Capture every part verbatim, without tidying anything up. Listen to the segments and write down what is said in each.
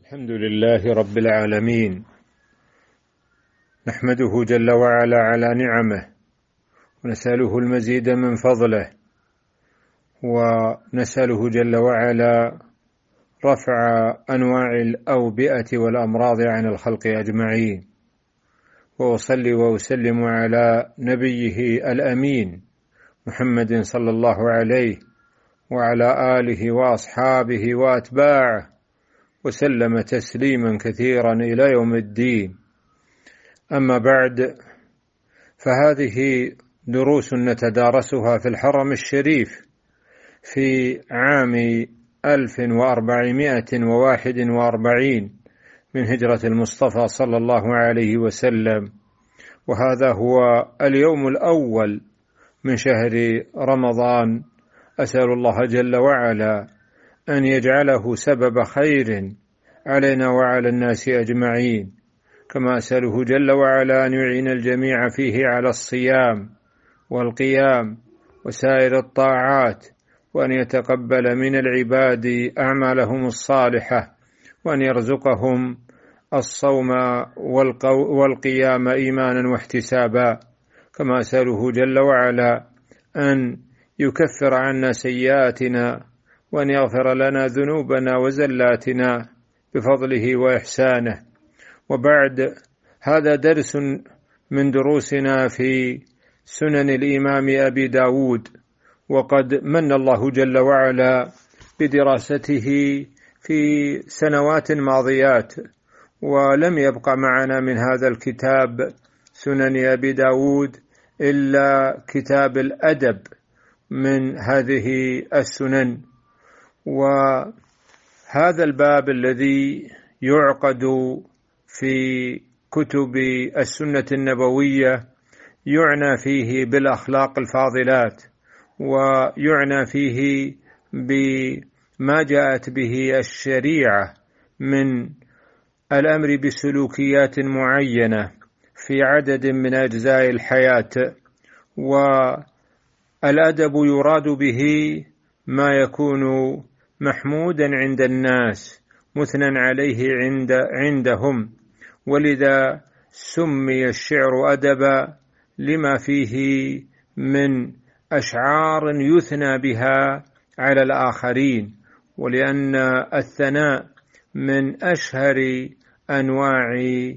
الحمد لله رب العالمين، نحمده جل وعلا على نعمه، ونسأله المزيد من فضله، ونسأله جل وعلا رفع أنواع الأوبئة والأمراض عن الخلق أجمعين، وأصلي وأسلم على نبيه الأمين محمد صلى الله عليه وعلى آله وأصحابه وأتباعه وسلم تسليما كثيرا إلى يوم الدين. أما بعد، فهذه دروس نتدارسها في الحرم الشريف في عام ألف وأربعمائة وواحد وأربعين من هجرة المصطفى صلى الله عليه وسلم، وهذا هو اليوم الأول من شهر رمضان. أسأل الله جل وعلا أن يجعله سبب خير علينا وعلى الناس أجمعين، كما أسأله جل وعلا أن يعين الجميع فيه على الصيام والقيام وسائر الطاعات، وأن يتقبل من العباد أعمالهم الصالحة، وأن يرزقهم الصوم والقيام إيمانا واحتسابا، كما أسأله جل وعلا أن يكفر عنا سيئاتنا، وأن يغفر لنا ذنوبنا وزلاتنا بفضله وإحسانه. وبعد، هذا درس من دروسنا في سنن الإمام أبي داود، وقد من الله جل وعلا بدراسته في سنوات ماضيات، ولم يبقى معنا من هذا الكتاب سنن أبي داود إلا كتاب الأدب من هذه السنن. وهذا الباب الذي يعقد في كتب السنة النبوية يعنى فيه بالأخلاق الفاضلات، ويعنى فيه بما جاءت به الشريعة من الأمر بسلوكيات معينة في عدد من أجزاء الحياة. والأدب يراد به ما يكون محمودا عند الناس مثنى عليه عند عندهم، ولذا سمي الشعر أدبا لما فيه من أشعار يثنى بها على الآخرين، ولأن الثناء من أشهر أنواع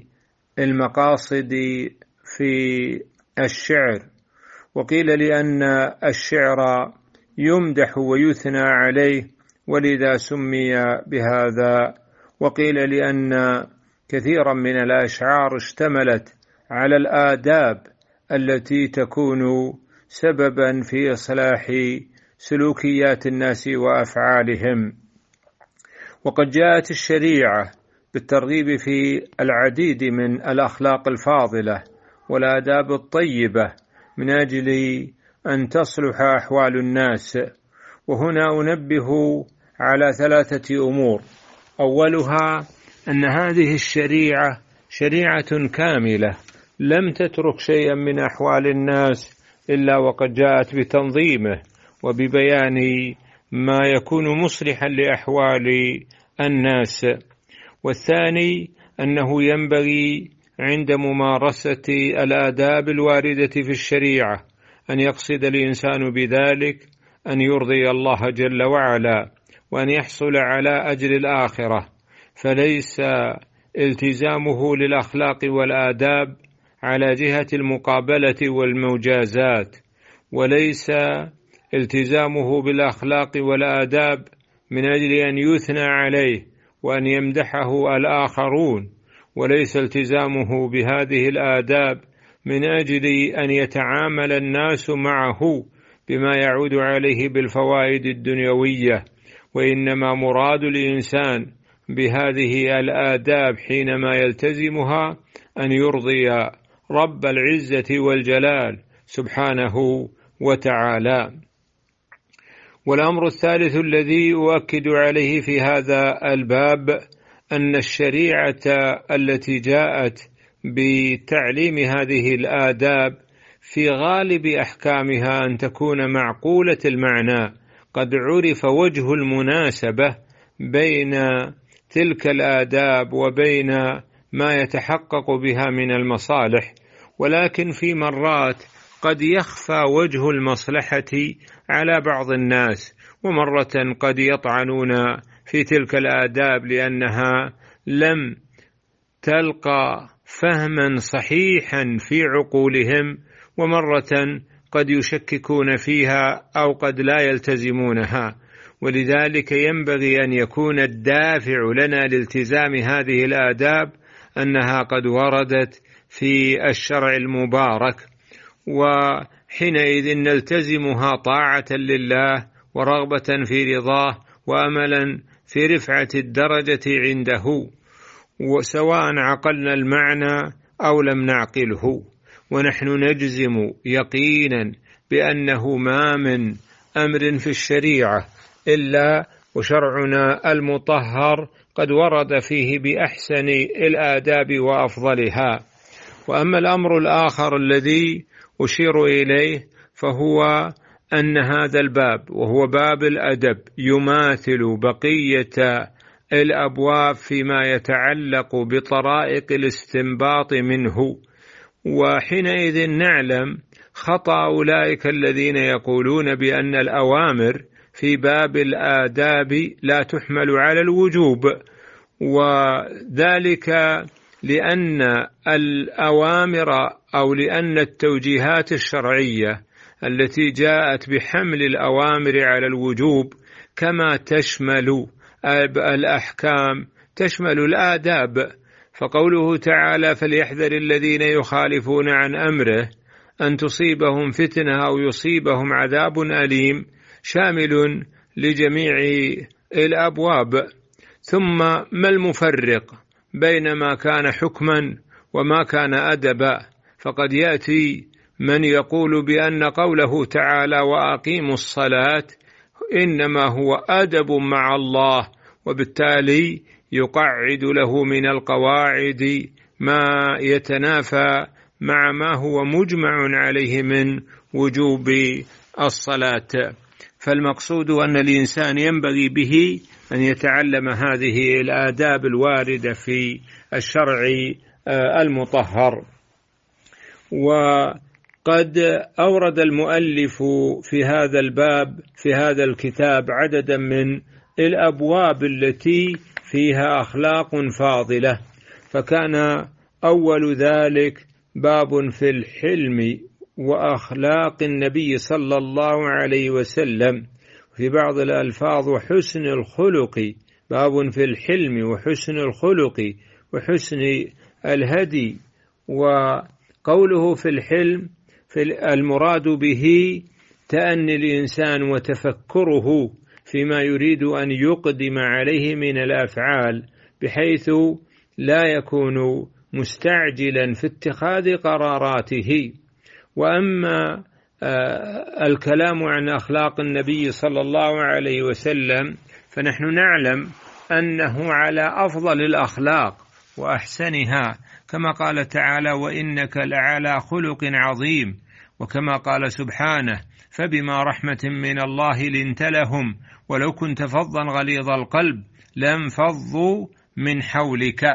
المقاصد في الشعر. وقيل لأن الشعر يمدح ويثنى عليه ولذا سمي بهذا، وقيل لأن كثيرا من الأشعار اشتملت على الآداب التي تكون سببا في إصلاح سلوكيات الناس وأفعالهم. وقد جاءت الشريعة بالترغيب في العديد من الأخلاق الفاضلة والآداب الطيبة من أجل أن تصلح أحوال الناس. وهنا أنبه على ثلاثة أمور. أولها أن هذه الشريعة شريعة كاملة لم تترك شيئا من أحوال الناس إلا وقد جاءت بتنظيمه وببيان ما يكون مصلحا لأحوال الناس. والثاني أنه ينبغي عند ممارسة الآداب الواردة في الشريعة أن يقصد الإنسان بذلك أن يرضي الله جل وعلا، وأن يحصل على أجر الآخرة، فليس التزامه للأخلاق والآداب على جهة المقابلة والمجازات، وليس التزامه بالأخلاق والآداب من أجل أن يثنى عليه وأن يمدحه الآخرون، وليس التزامه بهذه الآداب من أجل أن يتعامل الناس معه بما يعود عليه بالفوائد الدنيوية، وإنما مراد الإنسان بهذه الآداب حينما يلتزمها أن يرضي رب العزة والجلال سبحانه وتعالى. والأمر الثالث الذي أؤكد عليه في هذا الباب أن الشريعة التي جاءت بتعليم هذه الآداب في غالب أحكامها أن تكون معقولة المعنى، قد عرف وجه المناسبة بين تلك الآداب وبين ما يتحقق بها من المصالح، ولكن في مرات قد يخفى وجه المصلحة على بعض الناس، ومرة قد يطعنون في تلك الآداب لأنها لم تلقى فهما صحيحا في عقولهم، ومرة قد يشككون فيها أو قد لا يلتزمونها. ولذلك ينبغي أن يكون الدافع لنا لالتزام هذه الآداب أنها قد وردت في الشرع المبارك، وحينئذ نلتزمها طاعة لله ورغبة في رضاه وأملا في رفعة الدرجة عنده، وسواء عقلنا المعنى أو لم نعقله. ونحن نجزم يقينا بأنه ما من أمر في الشريعة إلا وشرعنا المطهر قد ورد فيه بأحسن الآداب وأفضلها. وأما الأمر الآخر الذي أشير إليه فهو أن هذا الباب، وهو باب الأدب، يماثل بقية الأبواب فيما يتعلق بطرائق الاستنباط منه. وحينئذ نعلم خطأ أولئك الذين يقولون بأن الأوامر في باب الآداب لا تحمل على الوجوب، وذلك لأن الأوامر أو لأن التوجيهات الشرعية التي جاءت بحمل الأوامر على الوجوب كما تشمل الأحكام تشمل الآداب. فقوله تعالى: فليحذر الذين يخالفون عن أمره أن تصيبهم فتنة أو يصيبهم عذاب أليم، شامل لجميع الأبواب. ثم ما المفرق بين ما كان حكما وما كان أدبا؟ فقد يأتي من يقول بأن قوله تعالى: وأقيموا الصلاة إنما هو أدب مع الله، وبالتالي يقعد له من القواعد ما يتنافى مع ما هو مجمع عليه من وجوب الصلاة. فالمقصود أن الإنسان ينبغي به أن يتعلم هذه الآداب الواردة في الشرع المطهر. وقد أورد المؤلف في هذا الباب في هذا الكتاب عددا من الأبواب التي فيها أخلاق فاضلة، فكان أول ذلك باب في الحلم وأخلاق النبي صلى الله عليه وسلم، في بعض الألفاظ وحسن الخلق، باب في الحلم وحسن الخلق وحسن الهدي. وقوله في الحلم في المراد به تأني الإنسان وتفكره فيما يريد أن يقدم عليه من الأفعال، بحيث لا يكون مستعجلا في اتخاذ قراراته. وأما الكلام عن أخلاق النبي صلى الله عليه وسلم فنحن نعلم أنه على أفضل الأخلاق وأحسنها، كما قال تعالى: وإنك لعلى خلق عظيم، وكما قال سبحانه: فبما رحمة من الله لنت لهم ولو كنت فظا غليظ القلب لانفضوا من حولك.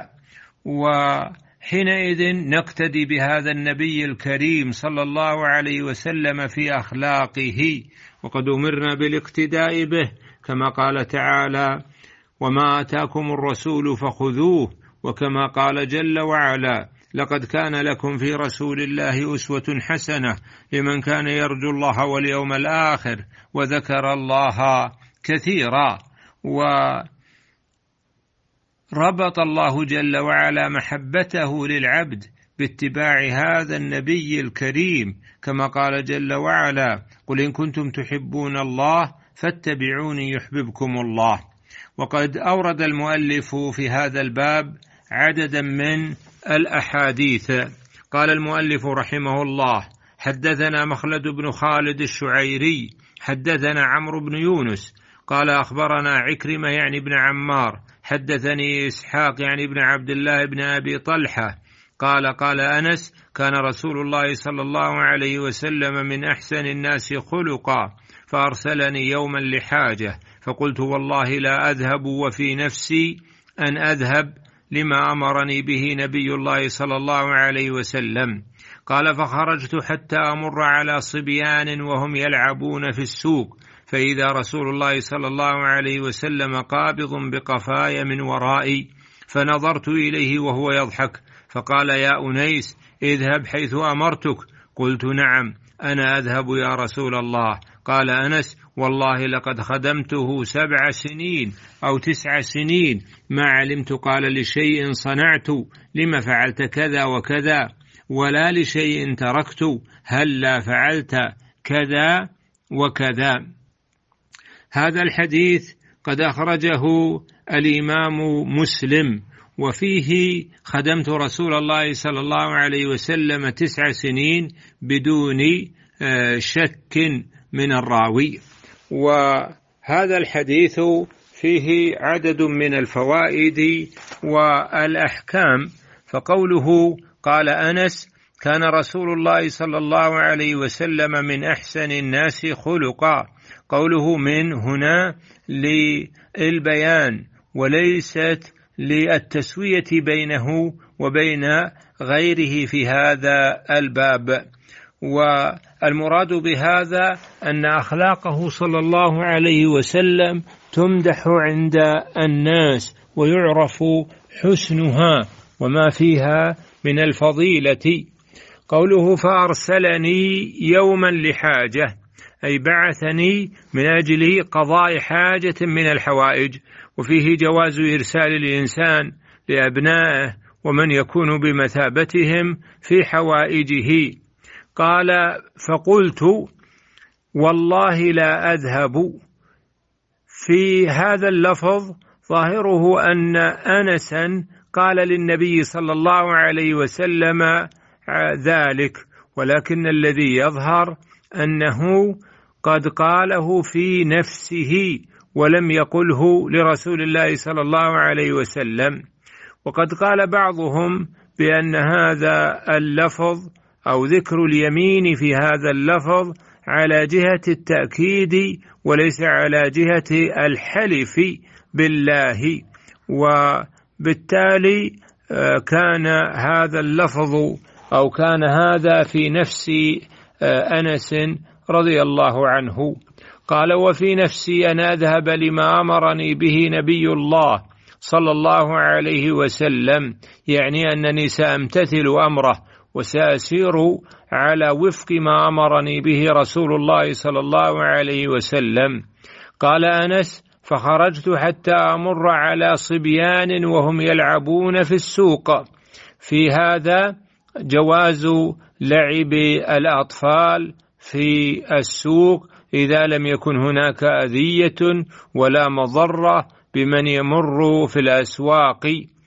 وحينئذ نقتدي بهذا النبي الكريم صلى الله عليه وسلم في أخلاقه، وقد أمرنا بالاقتداء به، كما قال تعالى: وما آتاكم الرسول فخذوه، وكما قال جل وعلا: لقد كان لكم في رسول الله أسوة حسنة لمن كان يرجو الله واليوم الآخر وذكر الله كثيرا. وربط الله جل وعلا محبته للعبد باتباع هذا النبي الكريم، كما قال جل وعلا: قل إن كنتم تحبون الله فاتبعوني يحببكم الله. وقد أورد المؤلف في هذا الباب عددا من الأحاديث. قال المؤلف رحمه الله: حدثنا مخلد بن خالد الشعيري حدثنا عمرو بن يونس قال أخبرنا عكرمة يعني بن عمار حدثني إسحاق يعني بن عبد الله بن أبي طلحة قال قال أنس: كان رسول الله صلى الله عليه وسلم من أحسن الناس خلقا، فأرسلني يوما لحاجة، فقلت والله لا أذهب وفي نفسي أن أذهب لما أمرني به نبي الله صلى الله عليه وسلم. قال فخرجت حتى أمر على صبيان وهم يلعبون في السوق، فإذا رسول الله صلى الله عليه وسلم قابض بقفاي من ورائي، فنظرت إليه وهو يضحك، فقال يا أنيس اذهب حيث أمرتك. قلت نعم أنا أذهب يا رسول الله. قال أنس والله لقد خدمته سبع سنين أو تسع سنين ما علمت قال لشيء صنعت لما فعلت كذا وكذا، ولا لشيء تركت هل لا فعلت كذا وكذا. هذا الحديث قد أخرجه الإمام مسلم، وفيه خدمت رسول الله صلى الله عليه وسلم تسع سنين بدون شك من الراوي. وهذا الحديث فيه عدد من الفوائد والأحكام. فقوله قال أنس كان رسول الله صلى الله عليه وسلم من أحسن الناس خلقا، قوله من هنا للبيان وليست للتسوية بينه وبين غيره في هذا الباب. والمراد بهذا أن أخلاقه صلى الله عليه وسلم تمدح عند الناس ويعرف حسنها وما فيها من الفضيلة. قوله فأرسلني يوما لحاجة، أي بعثني من أجل قضاء حاجة من الحوائج، وفيه جواز إرسال الإنسان لأبنائه ومن يكون بمثابتهم في حوائجه. قال فقلت والله لا أذهب. في هذا اللفظ ظاهره أن أنسا قال للنبي صلى الله عليه وسلم ذلك، ولكن الذي يظهر أنه قد قاله في نفسه ولم يقله لرسول الله صلى الله عليه وسلم. وقد قال بعضهم بأن هذا اللفظ أو ذكر اليمين في هذا اللفظ على جهة التأكيد وليس على جهة الحلف بالله، وبالتالي كان هذا اللفظ أو كان هذا في نفس أنس رضي الله عنه. قال وفي نفسي أن أذهب لما أمرني به نبي الله صلى الله عليه وسلم، يعني أنني سأمتثل أمره وسأسير على وفق ما أمرني به رسول الله صلى الله عليه وسلم. قال أنس فخرجت حتى أمر على صبيان وهم يلعبون في السوق. في هذا جواز لعب الأطفال في السوق إذا لم يكن هناك أذية ولا مضرة بمن يمر في الأسواق.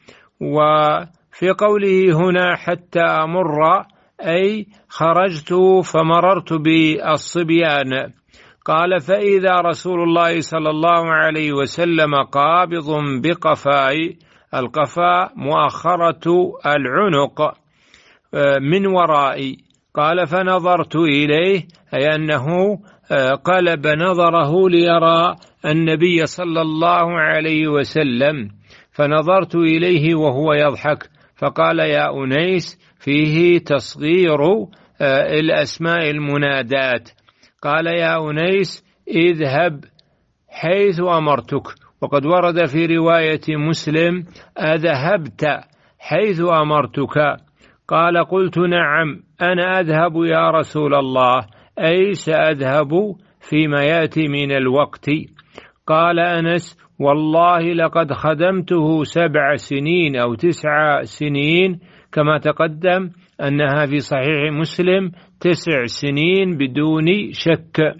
وفي قوله هنا حتى أمر أي خرجت فمررت بالصبيان. قال فإذا رسول الله صلى الله عليه وسلم قابض بقفاي، القفاء مؤخرة العنق من ورائي. قال فنظرت إليه، أي أنه قلب نظره ليرى النبي صلى الله عليه وسلم، فنظرت إليه وهو يضحك، فقال يا أنيس، فيه تصغير الأسماء المنادات. قال يا أنيس اذهب حيث أمرتك. وقد ورد في رواية مسلم أذهبت حيث أمرتك. قال قلت نعم أنا أذهب يا رسول الله، أي سأذهب فيما يأتي من الوقت. قال أنس والله لقد خدمته سبع سنين أو تسع سنين، كما تقدم أنها في صحيح مسلم تسع سنين بدون شك.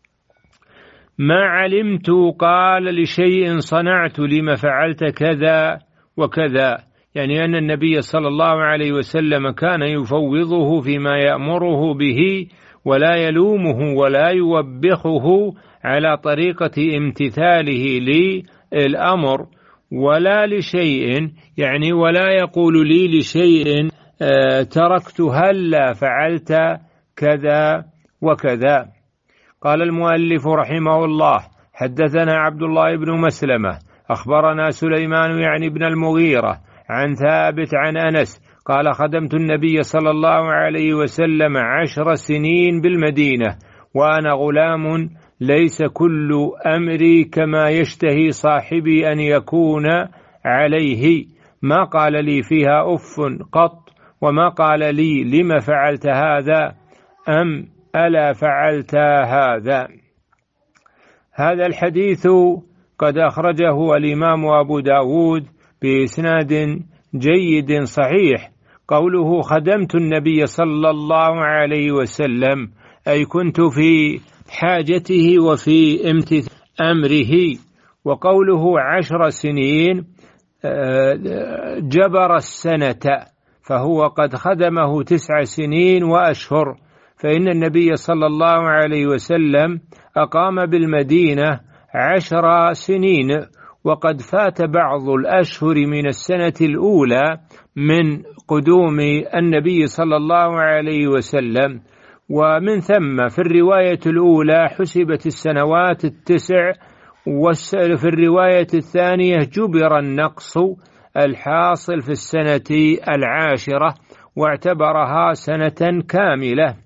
ما علمت قال لشيء صنعت لما فعلت كذا وكذا، يعني أن النبي صلى الله عليه وسلم كان يفوضه فيما يأمره به ولا يلومه ولا يوبخه على طريقة امتثاله للأمر، ولا لشيء يعني ولا يقول لي لشيء آه تركت هلا فعلت كذا وكذا. قال المؤلف رحمه الله حدثنا عبد الله بن مسلمة أخبرنا سليمان يعني بن المغيرة عن ثابت عن أنس قال خدمت النبي صلى الله عليه وسلم عشر سنين بالمدينة وأنا غلام ليس كل أمري كما يشتهي صاحبي أن يكون عليه، ما قال لي فيها أف قط، وما قال لي لم فعلت هذا أم ألا فعلت هذا. هذا الحديث قد أخرجه الإمام أبو داود بإسناد جيد صحيح. قوله خدمت النبي صلى الله عليه وسلم أي كنت في حاجته وفي امتثال أمره. وقوله عشر سنين جبر السنة، فهو قد خدمه تسع سنين وأشهر، فإن النبي صلى الله عليه وسلم أقام بالمدينة عشر سنين، وقد فات بعض الأشهر من السنة الأولى من قدوم النبي صلى الله عليه وسلم، ومن ثم في الرواية الأولى حسبت السنوات التسع، وفي الرواية الثانية جبر النقص الحاصل في السنة العاشرة واعتبرها سنة كاملة.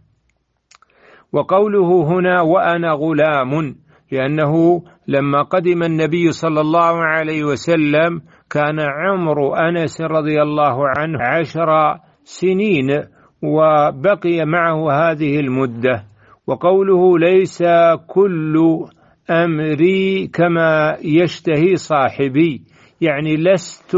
وقوله هنا وأنا غلام، لأنه لما قدم النبي صلى الله عليه وسلم كان عمر أنس رضي الله عنه عشر سنين وبقي معه هذه المدة. وقوله ليس كل أمري كما يشتهي صاحبي، يعني لست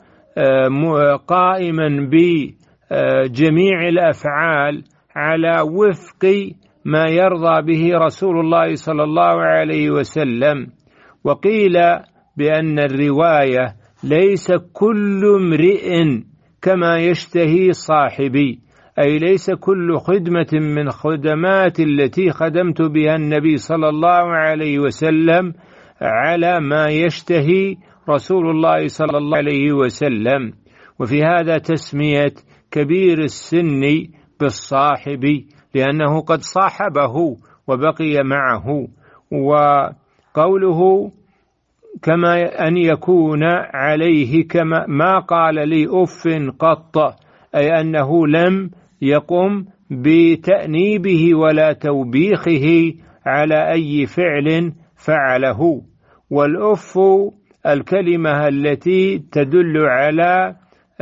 قائما بجميع الأفعال على وفق ما يرضى به رسول الله صلى الله عليه وسلم. وقيل بأن الرواية ليس كل امرئ كما يشتهي صاحبي، أي ليس كل خدمة من خدمات التي خدمت بها النبي صلى الله عليه وسلم على ما يشتهي رسول الله صلى الله عليه وسلم. وفي هذا تسمية كبير السن بالصاحب، لأنه قد صاحبه وبقي معه. وقوله كما أن يكون عليه كما ما قال لي أف قط، أي أنه لم يقم بتأنيبه ولا توبيخه على أي فعل فعله. والأف الكلمة التي تدل على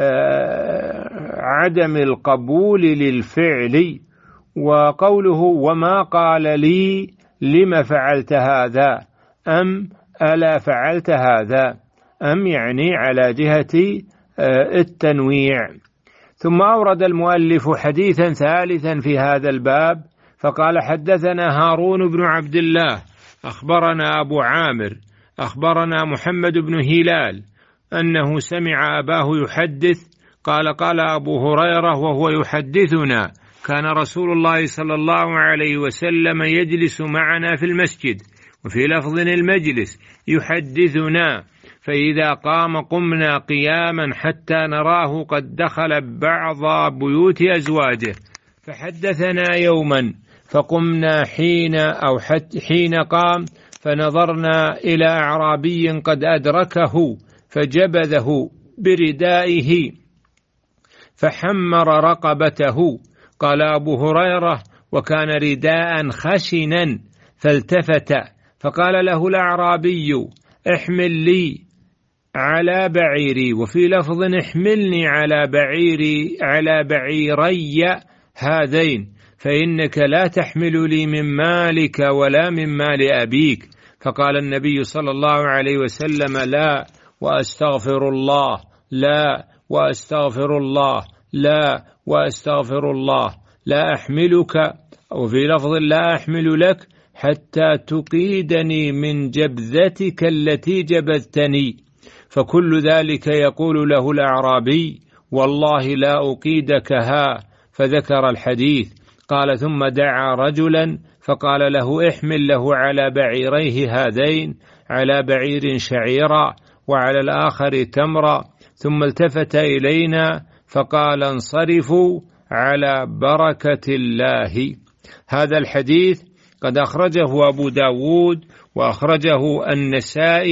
عدم القبول للفعل. وقوله وما قال لي لم فعلت هذا أم ألا فعلت هذا، أم يعني على جهة التنويع. ثم أورد المؤلف حديثا ثالثا في هذا الباب فقال حدثنا هارون بن عبد الله أخبرنا أبو عامر أخبرنا محمد بن هلال أنه سمع أباه يحدث قال قال أبو هريرة وهو يحدثنا كان رسول الله صلى الله عليه وسلم يجلس معنا في المسجد، وفي لفظ المجلس يحدثنا، فإذا قام قمنا قياما حتى نراه قد دخل بعض بيوت أزواجه، فحدثنا يوما فقمنا حين أو حين قام فنظرنا إلى أعرابي قد أدركه فجبذه بردائه فحمر رقبته. قال أبو هريرة وكان رداء خشنا فالتفت فقال له الأعرابي احمل لي على بعيري، وفي لفظ احملني على بعيري على بعيري هذين، فإنك لا تحمل لي من مالك ولا من مال أبيك. فقال النبي صلى الله عليه وسلم لا وأستغفر الله، لا وأستغفر الله، لا وأستغفر الله، لا أحملك، وفي لفظ لا أحمل لك حتى تقيدني من جبذتك التي جبذتني. فكل ذلك يقول له الأعرابي والله لا أقيدكها، فذكر الحديث. قال ثم دعا رجلا فقال له احمل له على بعيريه هذين، على بعير شعيرا وعلى الآخر تمرا، ثم التفت إلينا فقال انصرفوا على بركة الله. هذا الحديث قد أخرجه أبو داود وأخرجه النسائي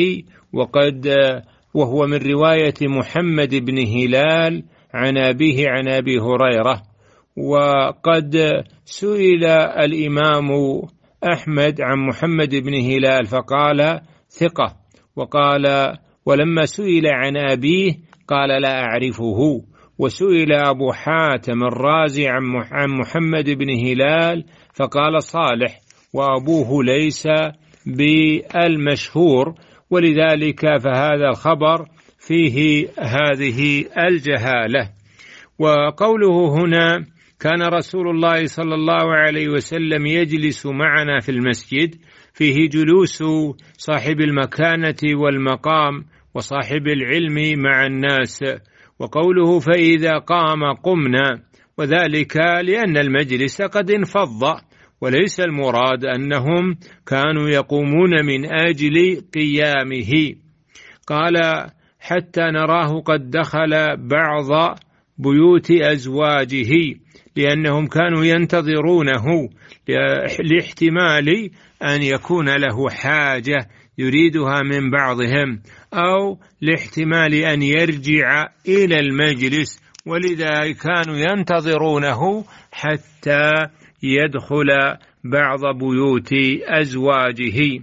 وقد وهو من رواية محمد بن هلال عن أبيه عن أبي هريرة. وقد سئل الإمام أحمد عن محمد بن هلال فقال فقه، وقال ولما سئل عن أبيه قال لا أعرفه. وسئل أبو حاتم الرازي عن محمد بن هلال فقال صالح، وأبوه ليس بالمشهور، ولذلك فهذا الخبر فيه هذه الجهالة. وقوله هنا كان رسول الله صلى الله عليه وسلم يجلس معنا في المسجد، فيه جلوس صاحب المكانة والمقام وصاحب العلم مع الناس. وقوله فإذا قام قمنا، وذلك لأن المجلس قد انفض، وليس المراد أنهم كانوا يقومون من أجل قيامه. قال حتى نراه قد دخل بعض بيوت أزواجه، لأنهم كانوا ينتظرونه لاحتمال أن يكون له حاجة يريدها من بعضهم، أو لاحتمال أن يرجع إلى المجلس، ولذا كانوا ينتظرونه حتى يدخل بعض بيوت أزواجه.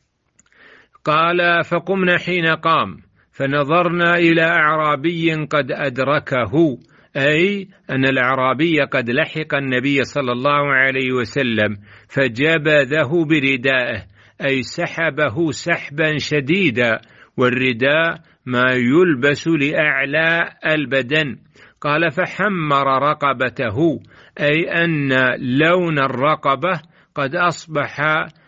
قال فقمنا حين قام فنظرنا إلى أعرابي قد أدركه، أي أن الأعرابي قد لحق النبي صلى الله عليه وسلم فجبذه بردائه، أي سحبه سحبا شديدا، والرداء ما يلبس لأعلى البدن. قال فحمر رقبته، أي أن لون الرقبة قد أصبح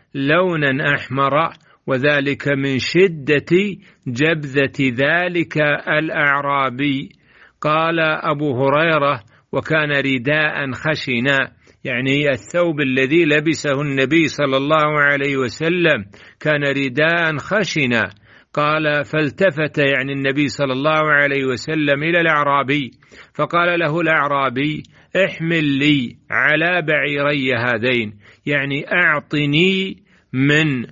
لونا أحمر، وذلك من شدة جبذة ذلك الأعرابي. قال أبو هريرة وكان رداء خشنا، يعني الثوب الذي لبسه النبي صلى الله عليه وسلم كان رداء خشنا. قال فالتفت يعني النبي صلى الله عليه وسلم إلى الأعرابي فقال له الأعرابي احمل لي على بعيري هذين، يعني أعطني من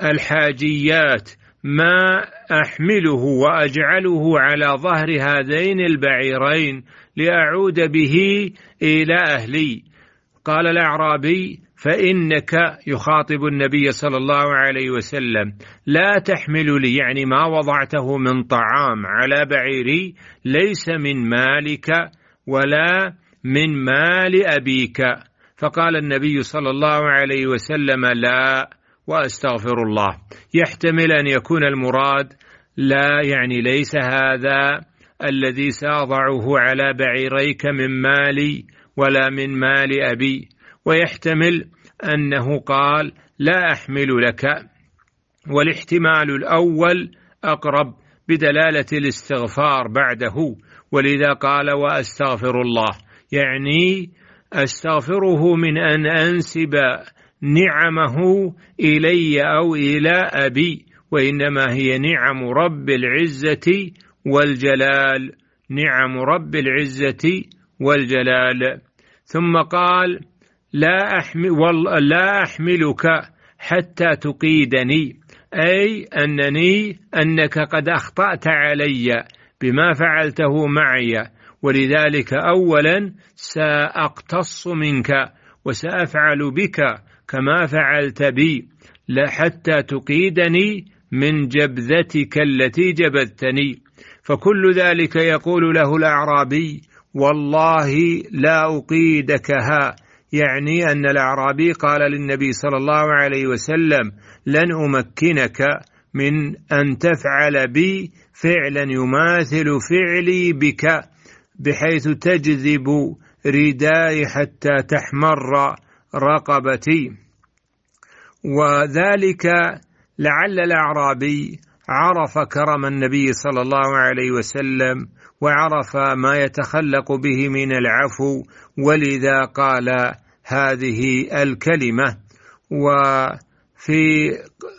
الحاجيات ما أحمله وأجعله على ظهر هذين البعيرين لأعود به إلى أهلي. قال الأعرابي فإنك، يخاطب النبي صلى الله عليه وسلم، لا تحمل لي، يعني ما وضعته من طعام على بعيري ليس من مالك ولا من مال أبيك. فقال النبي صلى الله عليه وسلم لا وأستغفر الله. يحتمل أن يكون المراد لا، يعني ليس هذا الذي سأضعه على بعيريك من مالي ولا من مال أبي، ويحتمل أنه قال لا أحمل لك، والاحتمال الأول أقرب بدلالة الاستغفار بعده، ولذا قال وأستغفر الله، يعني أستغفره من أن أنسب نعمه إلي أو إلى أبي، وإنما هي نعم رب العزة والجلال، نعم رب العزة والجلال. ثم قال لا أحمل لا أحملك حتى تقيدني، أي أنني أنك قد أخطأت علي بما فعلته معي، ولذلك أولا سأقتص منك وسأفعل بك كما فعلت بي، لا حتى تقيدني من جبذتك التي جبذتني. فكل ذلك يقول له الأعرابي والله لا أقيدكها، يعني أن الأعرابي قال للنبي صلى الله عليه وسلم لن أمكنك من أن تفعل بي فعلا يماثل فعلي بك، بحيث تجذب ردائي حتى تحمر رقبتي. وذلك لعل الأعرابي عرف كرم النبي صلى الله عليه وسلم وعرف ما يتخلق به من العفو، ولذا قال هذه الكلمة. وفي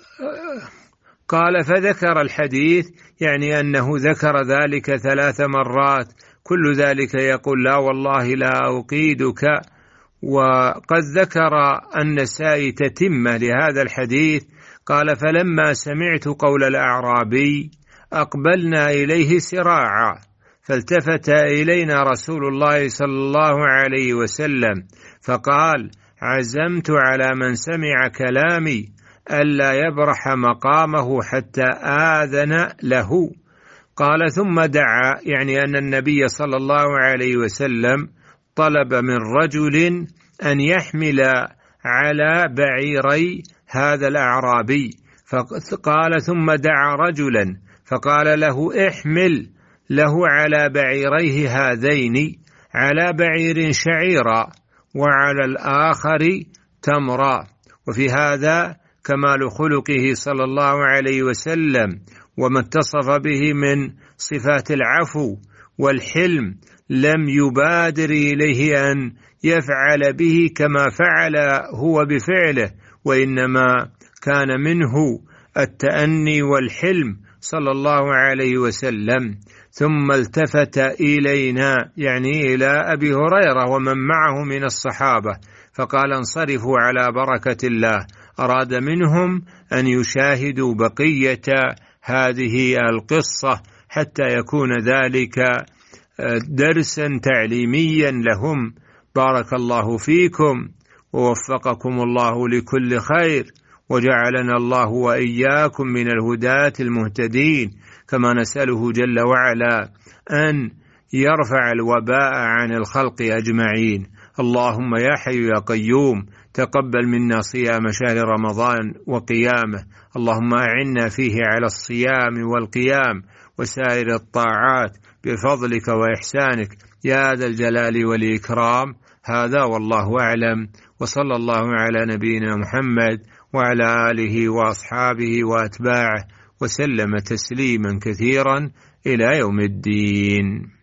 قال فذكر الحديث، يعني أنه ذكر ذلك ثلاث مرات، كل ذلك يقول لا والله لا أقيدك. وقد ذكر النسائي تتمة لهذا الحديث، قال: فلما سمعت قول الأعرابي أقبلنا إليه سراعا، فالتفت إلينا رسول الله صلى الله عليه وسلم فقال: عزمت على من سمع كلامي ألا يبرح مقامه حتى آذن له. قال: ثم دعا، يعني أن النبي صلى الله عليه وسلم طلب من رجل أن يحمل على بعيري هذا الأعرابي، فقال: ثم دعا رجلا فقال له: احمل له على بعيريه هذين، على بعير شعيرا وعلى الآخر تمرا. وفي هذا كمال خلقه صلى الله عليه وسلم وما اتصف به من صفات العفو والحلم، لم يبادر إليه أن يفعل به كما فعل هو بفعله، وإنما كان منه التأني والحلم صلى الله عليه وسلم. ثم التفت إلينا، يعني إلى أبي هريرة ومن معه من الصحابة، فقال: انصرفوا على بركة الله. أراد منهم أن يشاهدوا بقية هذه القصة حتى يكون ذلك درسا تعليميا لهم. بارك الله فيكم ووفقكم الله لكل خير، وجعلنا الله وإياكم من الهداة المهتدين. كما نسأله جل وعلا أن يرفع الوباء عن الخلق أجمعين. اللهم يا حي يا قيوم تقبل منا صيام شهر رمضان وقيامه، اللهم أعنا فيه على الصيام والقيام وسائر الطاعات بفضلك وإحسانك يا ذا الجلال والإكرام. هذا والله أعلم، وصلى الله على نبينا محمد وعلى آله وأصحابه وأتباعه وسلم تسليما كثيرا إلى يوم الدين.